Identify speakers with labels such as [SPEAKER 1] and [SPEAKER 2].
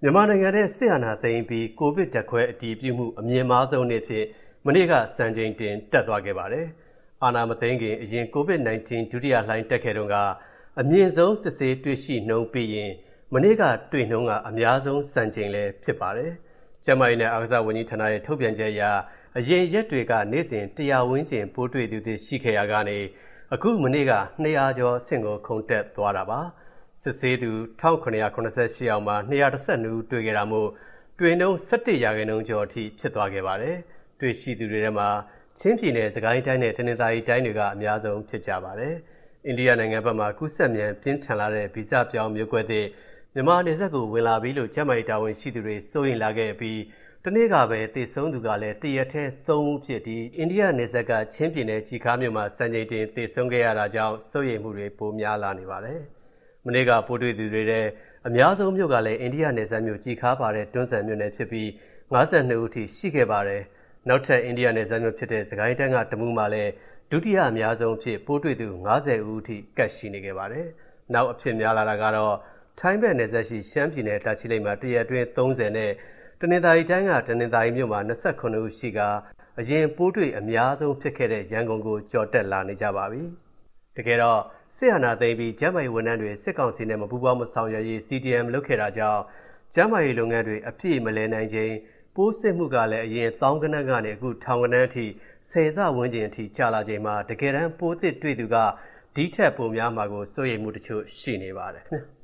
[SPEAKER 1] မြန်မာနိုင်ငံထဲစစ်အာဏာသိမ်းပြီးကိုဗစ်ဓာတ်ခွဲအတည်ပြုမှုအမြင့်မားဆုံးနေ့ဖြစ်မနေ့ကစံချိန်တင်တက်သွားခဲ့ပါတယ်။အာဏာမသိမ်းခင်အရင်ကိုဗစ် -19 ဒုတိယလှိုင်းတက်ခဲ့တုန်းကအမြင့်ဆုံးစစ်ဆေးတွေ့ရှိနှုန်းပြီးရင်မနေ့ကတွေ့နှုန်းကအများဆုံးစံချိန်လည်းဖြစ်ပါတယ်။ကျန်းမာရေးနဲ့အားကစားဝန်ကြီးဌာနရဲ့ထုတ်ပြန်ချက်အရအရင်ရက်တွေကနေ့စဉ်100ဝန်းကျင်ပိုးတွေ့သူတွေရှိခဲ့ရကနေအခုမနေ့က200ကျော်အဆင့်ကိုခုန်တက်သွားတာပါ။စစ်ဆေးသူ1988ယောက်မှာ212ဦးတွေ့ခဲ့တာမို့တွေ့နှုန်း17%ကျော်အထိဖြစ်သွားခဲ့ပါတယ်။တွေ့ရှိသူတွေထဲမှာချင်းပြည်နယ်၊စကိုင်းတိုင်းနဲ့တနင်္သာရီတိုင်းတွေကအများဆုံးဖြစ်ကြပါတယ်။အိန္ဒိယနိုင်ငံဘက်မှာကူးစက်မြန်ပြင်းထန်လာတဲ့ဗီဇပြောင်းမျိုးကွဲသစ်မြန်မာနယ်စပ်ကိုဝင်လာပြီလို့ကျန်းမာရေးတာဝန်ရှိသူတွေစိုးရိမ်လာခဲ့ပြီးတနေ့ကပဲသေဆုံးသူကလည်းတရက်ထဲ3ဦးဖြစ်ပြီးအိန္ဒိယနယ်စပ်ကချင်းပြည်နယ်ကြီးခါမြို့မှာစံချိန်တင်သေဆုံးခဲ့ရတာကြောင့်စိုးရိမ်မှုတွေပိုများလာနေပါတယ်။မနေ့ကပိုးတွေ့သူတွေထဲအများဆုံးမြို့ကလည်းအိန္ဒိယနယ်စပ်မြို့ကြီးခါပါတဲ့တွန်းဇံမြို့နယ်ဖြစ်ပြီး52ဦးထိရှိခဲ့ပါတယ်။နောက်ထပ်အိန္ဒိယနယ်စပ်မြို့ဖြစ်တဲ့စကိုင်းတိုင်းကတမူးမှာလည်းဒုတိယအများဆုံးဖြစ်ပိုးတွေ့သူ50ဦးအထိကပ်ရှိနေခဲ့ပါတယ်။နောက်အဖြစ်များလာတာကတော့ထိုင်းဘက်နယ်စပ်ရှိရှမ်းပြည်နယ်တာချီလိတ်မှာတရက်အတွင်း30နဲ့တနင်္သာရီတိုင်းကတနင်္သာရီမြို့မှာ29ဦးရှိကအရင်ပိုးတွေ့အများဆုံးဖြစ်ခဲ့တဲ့ရန်ကုန်ကိုကျော်တက်လာနေကြပါပြီ။တကယ်တော့စစ်အာဏာသိမ်းပြီးကျန်းမာရေးဝန်ထမ်းတွေစစ်ကောင်စီနဲ့မပူးပေါင်းမဆောင်ရွက်ရေး CDM လုပ်ခဲ့တာကြောင့်ကျန်းမာရေးလုပ်ငန်းတွေအပြည့်မလဲနိုင်ခြင်းပိုးစစ်မှုကလည်းအရင်သောင်းကနန်းကနေအခုထောင်ကနန်းအထိ10ဆဝန်းကျင်အထိကျလာချိန်မှာတကယ်တမ်းပိုးသစ်တွေ့သူကဒီထက်ပိုများမှာကိုစိုးရိမ်မှုတချို့ရှိနေပါတယ်ခင်ဗျာ။